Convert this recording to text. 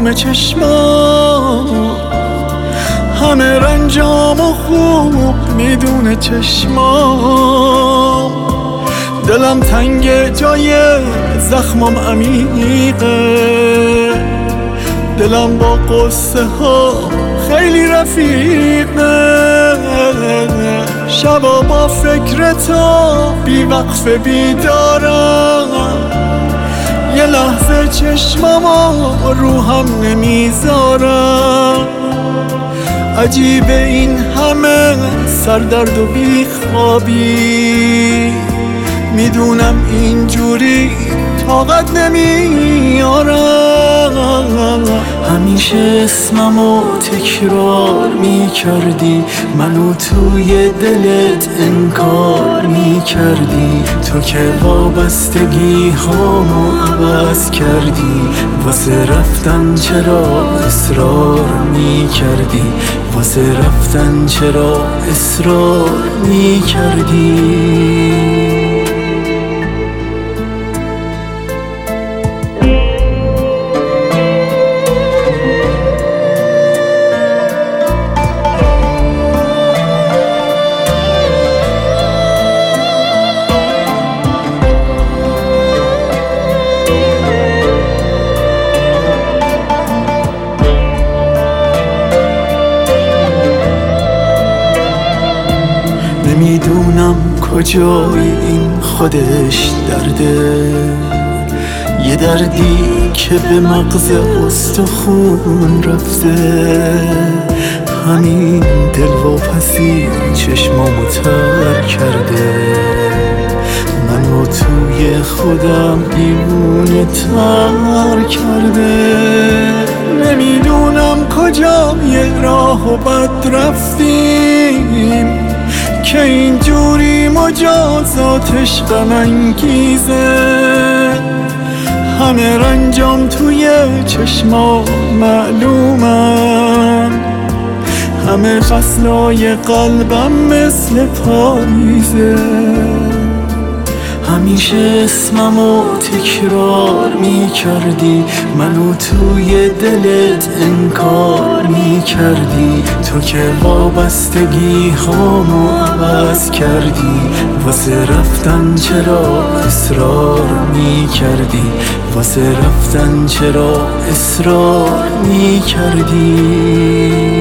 تمام چشمام، همه رنجامو خوب میدونه چشمام. دلم تنگ جای زخمم عمیقه، دلم با قصه ها خیلی رفیقه. شبا با فکرتا بی وقف بیدارم، یه لحظه چشمما رو هم نمیذارم. عجیبه این همه سردرد و بیخوابی، میدونم اینجوری طاقت نمیارم. همیشه اسممو تکرار میکردی، منو توی دلت انکار میکردی. تو که وابستگی هامو عوض کردی، واسه رفتن چرا اصرار میکردی، واسه رفتن چرا اصرار میکردی. نمیدونم کجای این خودش درده، یه دردی که به مغز استخون رفته. همین دلواپسی چشمامو تر کرده، منو توی خودم دیوونه تر کرده. نمیدونم کجای راهو بد رفتیم که اینجوری مجازاتش غم انگیزه. همه رنجام توی چشما معلومن، همه فصلای قلبم مثل پاییزه. همیشه اسممو تکرار میکردی، منو توی دلت انکار میکردی. تو که وابستگی هامو عوض کردی، واسه رفتن چرا اصرار میکردی، واسه رفتن چرا اصرار میکردی.